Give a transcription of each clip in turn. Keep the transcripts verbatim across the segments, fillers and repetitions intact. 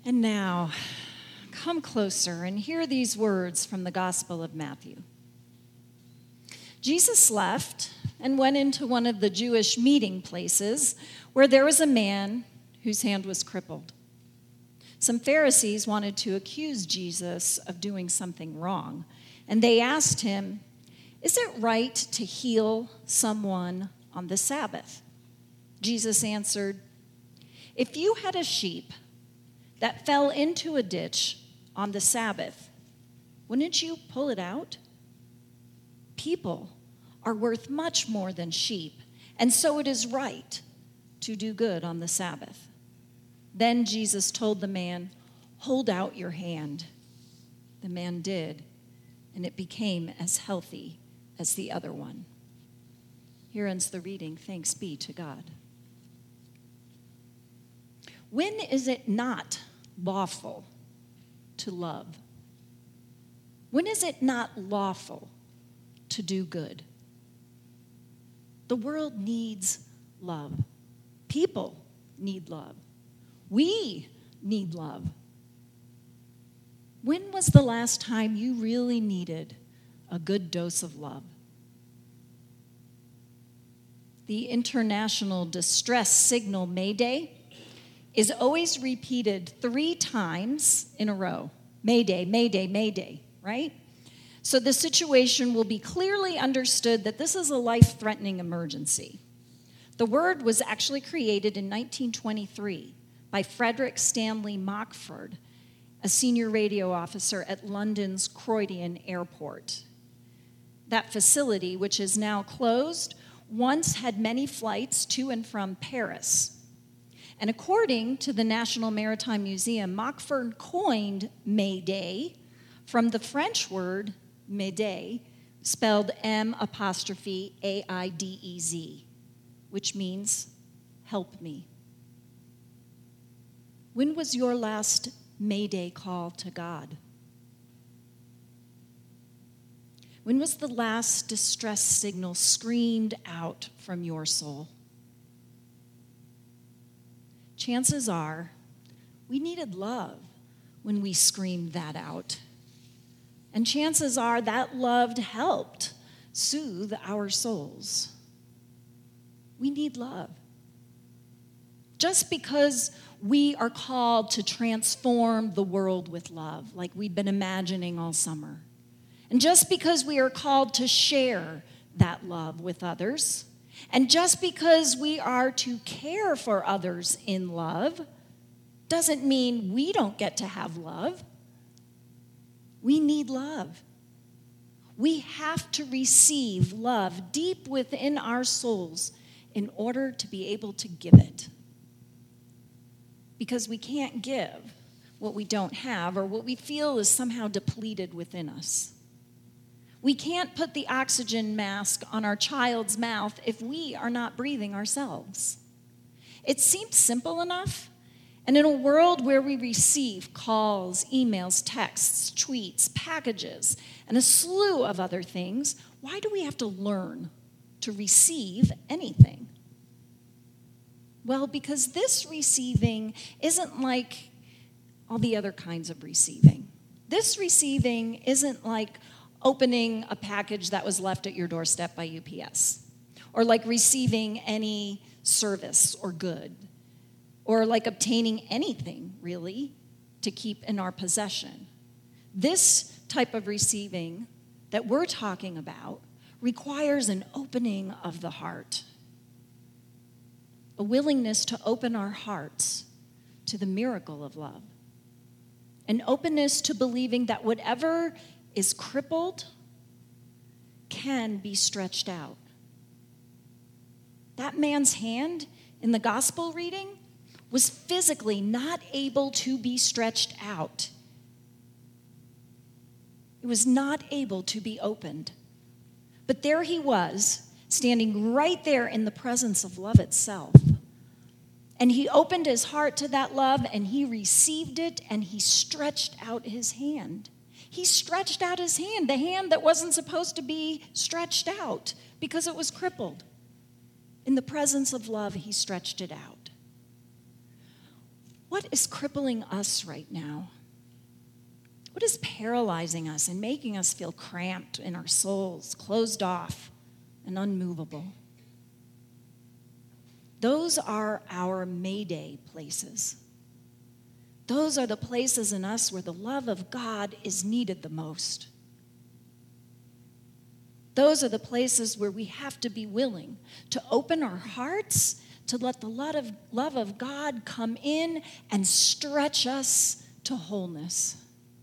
And now, come closer and hear these words from the Gospel of Matthew. Jesus left and went into one of the Jewish meeting places where there was a man whose hand was crippled. Some Pharisees wanted to accuse Jesus of doing something wrong, and they asked him, "Is it right to heal someone on the Sabbath?" Jesus answered, "If you had a sheep that fell into a ditch on the Sabbath, wouldn't you pull it out? People are worth much more than sheep, and so it is right to do good on the Sabbath." Then Jesus told the man, "Hold out your hand." The man did, and it became as healthy as the other one. Here ends the reading. Thanks be to God. When is it not lawful to love? When is it not lawful to do good? The world needs love. People need love. We need love. When was the last time you really needed a good dose of love? The international distress signal Mayday is always repeated three times in a row. Mayday, Mayday, Mayday, right? So the situation will be clearly understood that this is a life-threatening emergency. The word was actually created in nineteen twenty-three by Frederick Stanley Mockford, a senior radio officer at London's Croydon Airport. That facility, which is now closed, once had many flights to and from Paris. And according to the National Maritime Museum, Mockford coined Mayday from the French word M'aider, spelled M apostrophe A I D E Z, which means help me. When was your last Mayday call to God? When was the last distress signal screamed out from your soul? Chances are we needed love when we screamed that out. And chances are that love helped soothe our souls. We need love. Just because we are called to transform the world with love, like we've been imagining all summer, and just because we are called to share that love with others, and just because we are to care for others in love, doesn't mean we don't get to have love. We need love. We have to receive love deep within our souls in order to be able to give it. Because we can't give what we don't have or what we feel is somehow depleted within us. We can't put the oxygen mask on our child's mouth if we are not breathing ourselves. It seems simple enough, and in a world where we receive calls, emails, texts, tweets, packages, and a slew of other things, why do we have to learn to receive anything? Well, because this receiving isn't like all the other kinds of receiving. This receiving isn't like opening a package that was left at your doorstep by U P S, or like receiving any service or good, or like obtaining anything, really, to keep in our possession. This type of receiving that we're talking about requires an opening of the heart, a willingness to open our hearts to the miracle of love, an openness to believing that whatever is crippled can be stretched out. That man's hand in the gospel reading was physically not able to be stretched out. It was not able to be opened. But there he was, standing right there in the presence of love itself. And he opened his heart to that love, and he received it, and he stretched out his hand. He stretched out his hand, the hand that wasn't supposed to be stretched out because it was crippled. In the presence of love, he stretched it out. What is crippling us right now? What is paralyzing us and making us feel cramped in our souls, closed off and unmovable? Those are our Mayday places. Those are the places in us where the love of God is needed the most. Those are the places where we have to be willing to open our hearts to let the love of, love of God come in and stretch us to wholeness.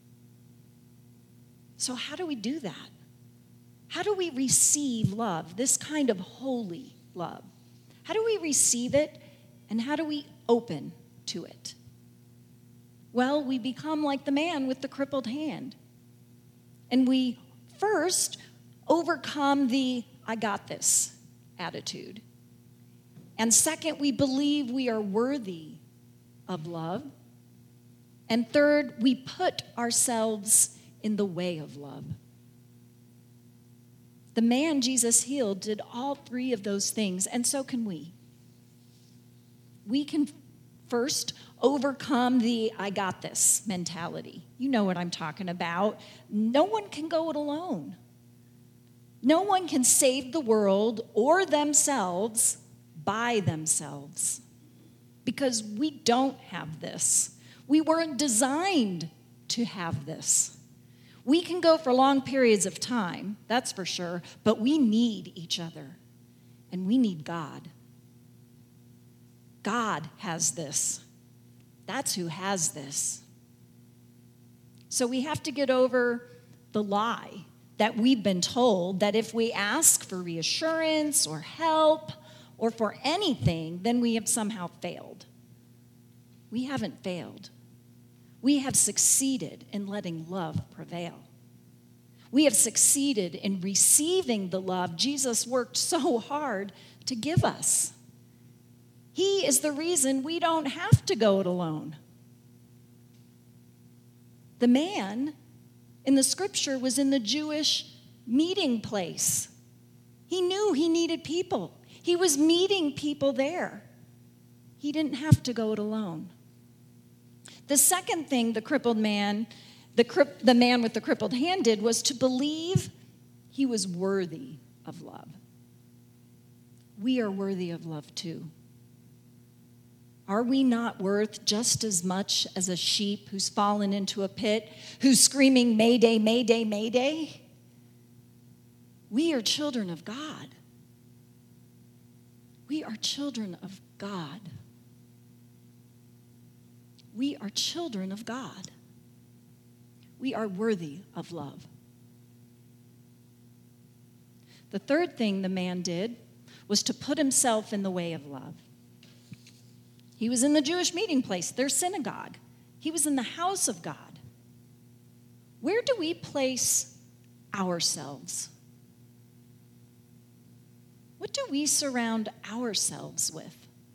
So how do we do that? How do we receive love, this kind of holy love? How do we receive it, and how do we open to it? Well, we become like the man with the crippled hand. And we first overcome the I got this attitude. And second, we believe we are worthy of love. And third, we put ourselves in the way of love. The man Jesus healed did all three of those things, and so can we. We can first overcome the I got this mentality. You know what I'm talking about. No one can go it alone. No one can save the world or themselves by themselves, because we don't have this. We weren't designed to have this. We can go for long periods of time, that's for sure, but we need each other, and we need God. God has this. That's who has this. So we have to get over the lie that we've been told that if we ask for reassurance or help or for anything, then we have somehow failed. We haven't failed. We have succeeded in letting love prevail. We have succeeded in receiving the love Jesus worked so hard to give us. He is the reason we don't have to go it alone. The man in the scripture was in the Jewish meeting place. He knew he needed people. He was meeting people there. He didn't have to go it alone. The second thing the crippled man, the, cri- the man with the crippled hand did was to believe he was worthy of love. We are worthy of love too. Are we not worth just as much as a sheep who's fallen into a pit, who's screaming, Mayday, Mayday, Mayday? We are children of God. We are children of God. We are children of God. We are worthy of love. The third thing the man did was to put himself in the way of love. He was in the Jewish meeting place, their synagogue. He was in the house of God. Where do we place ourselves? What do we surround ourselves with?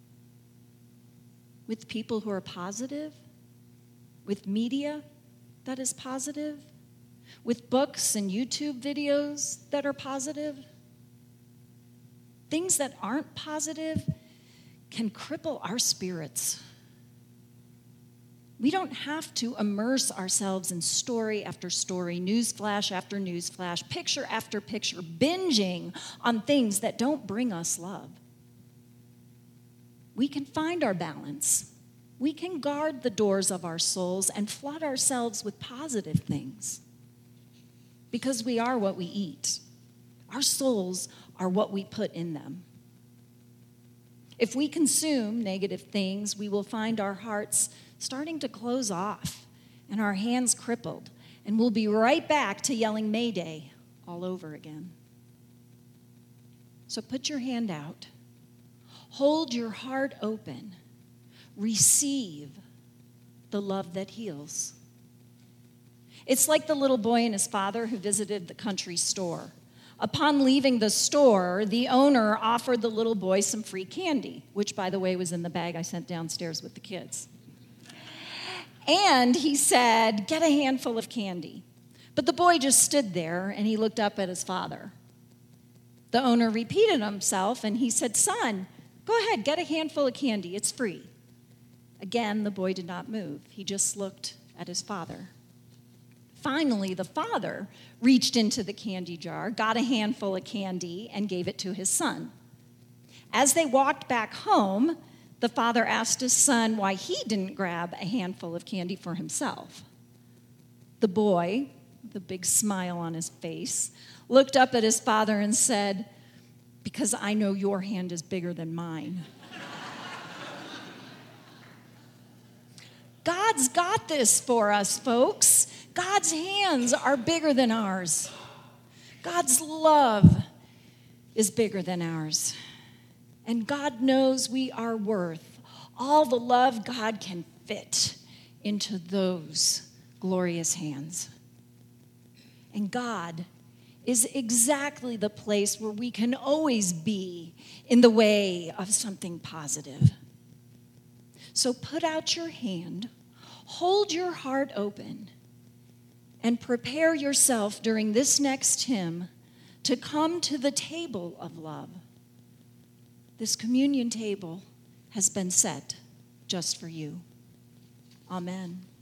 With people who are positive? With media that is positive? With books and YouTube videos that are positive? Things that aren't positive can cripple our spirits. We don't have to immerse ourselves in story after story, news flash after news flash, picture after picture, binging on things that don't bring us love. We can find our balance. We can guard the doors of our souls and flood ourselves with positive things, because we are what we eat. Our souls are what we put in them. If we consume negative things, we will find our hearts starting to close off and our hands crippled, and we'll be right back to yelling Mayday all over again. So put your hand out. Hold your heart open. Receive the love that heals. It's like the little boy and his father who visited the country store. Upon leaving the store, the owner offered the little boy some free candy, which, by the way, was in the bag I sent downstairs with the kids. And he said, get a handful of candy. But the boy just stood there, and he looked up at his father. The owner repeated himself, and he said, son, go ahead, get a handful of candy. It's free. Again, the boy did not move. He just looked at his father. Finally, the father reached into the candy jar, got a handful of candy, and gave it to his son. As they walked back home, the father asked his son why he didn't grab a handful of candy for himself. The boy, with a big smile on his face, looked up at his father and said, "Because I know your hand is bigger than mine." God's got this for us, folks. God's hands are bigger than ours. God's love is bigger than ours. And God knows we are worth all the love God can fit into those glorious hands. And God is exactly the place where we can always be in the way of something positive. So put out your hand, hold your heart open, and prepare yourself during this next hymn to come to the table of love. This communion table has been set just for you. Amen.